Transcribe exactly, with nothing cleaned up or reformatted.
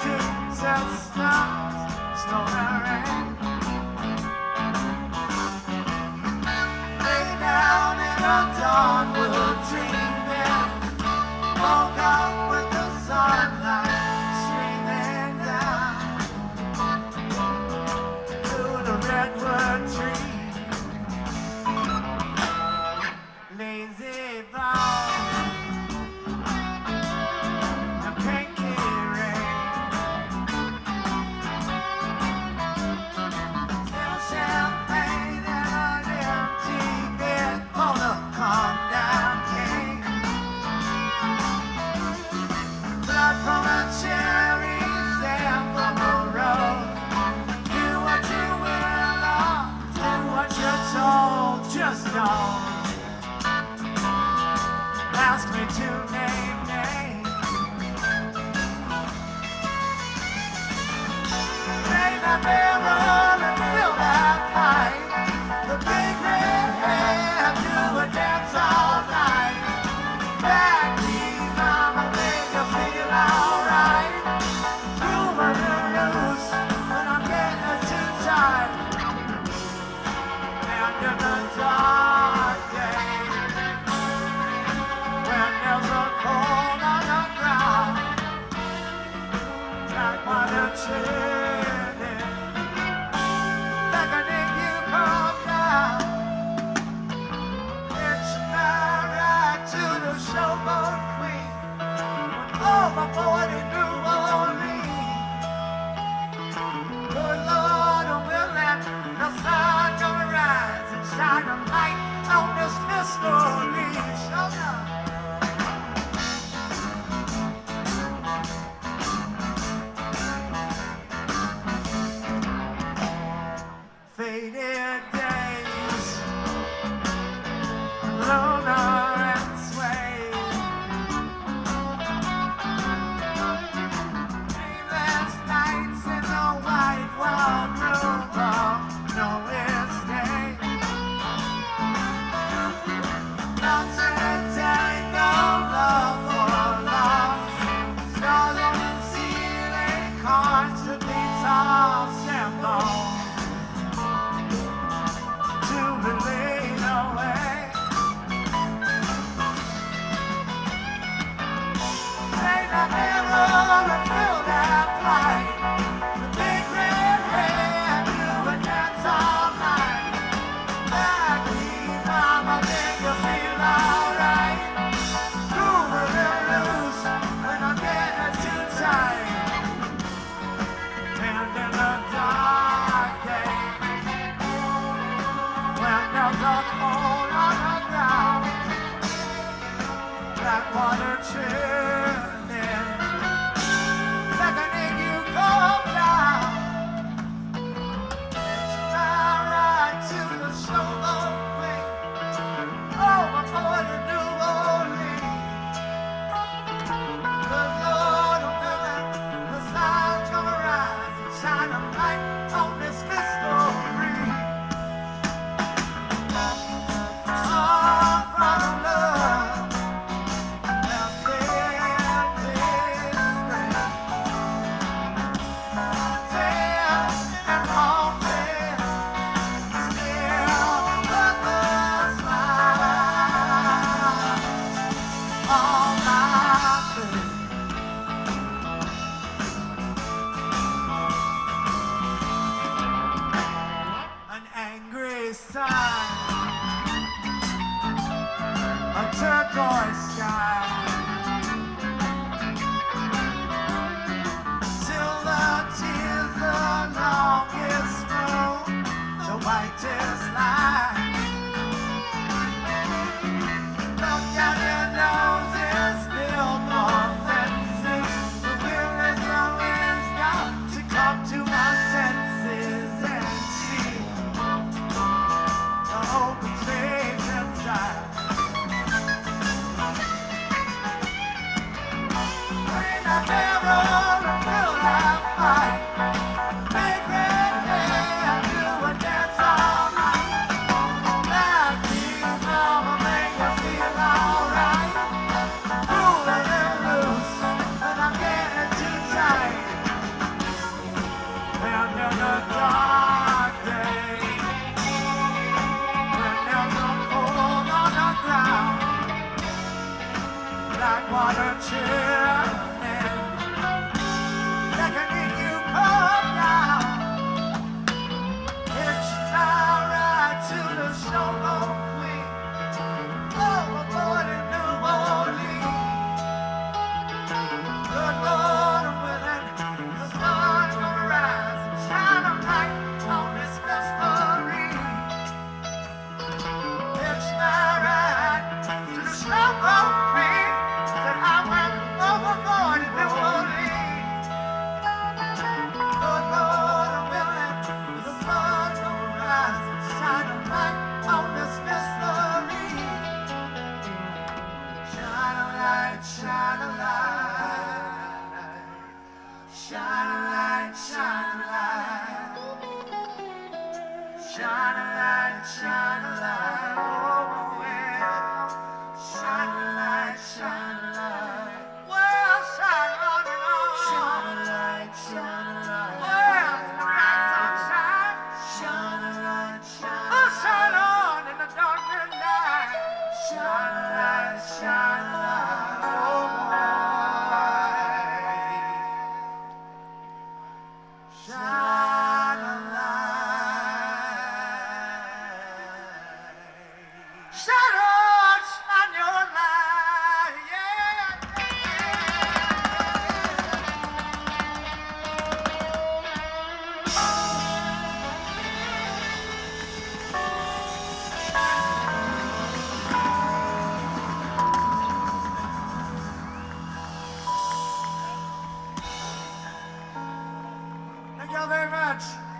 to set stars, snow and rain. Lay down in a dogwood tree bed, woke up with the sunlight streaming down to the redwood tree. Lazy bound and pinky rain, still champagne and an empty bed for the calm down king. Blood from a cherry, sand from a rose. Do what you will or do what you're told, just don't ask me to name names. Take that barrel and fill that pipe. The big red hand do a dance all night. Back me, mama, make you feel alright. Grooving and loose when I'm getting too tired. And in the dark days, when there's a cold on the ground, like water chilling, beckoning you come down. It's my ride to the showboat queen, overboard in New Orleans. Good Lord, we'll let the sun come rise and shine a light on this mystery. Show down. Faded days, lunar and sway. Dreamless nights in the white wild room of no escape. Mountain and tango, love for lost. Stars on the ceiling, constantly tossed and blown to be laid away. Take that mirror and fill that light. The big red hand do a dance all night. Back me, mama, make you feel alright. Grooving and loose when I'm getting too tight. And in the dark days, when there's a cold on the ground, black water chilling, beckoning you come down. It's my ride to the showboat queen, overboard in New Orleans. Good Lord, oh, let the sun come arise and shine a light on this mystery. All from love, nothing is great. Dead and haunted, still but the smile on my face. An angry sun, a turquoise sky, silver tears, the longest road, the whitest line. Look down your noses, build more fences. The will is the wisdom to come to my senses and see the open space inside. like water churning. Beckoning you come down. It's now right to the showboat queen. Overboard in New Orleans. Good Lord willing, the sun gonna rise and shine a light on this mystery. It's now right to the showboat queen. Said I went overboard in New Orleans. Good Lord willing, the sun gonna rise and shine a light on this mystery. Shine a light, shine a light. Shine a light, shine a light. Shine a light, shine a light. Oh, yeah. Shine a light, shine a light. Well, shine on and on. Shine a light, shine a light. Well, the bright sunshine. Shine a light, shine a light. Oh, shine on in the dark midnight. Shine a light, shine a light. Oh, boy. Shine a light. Shine on, shine your light. Yeah, thank you all very much.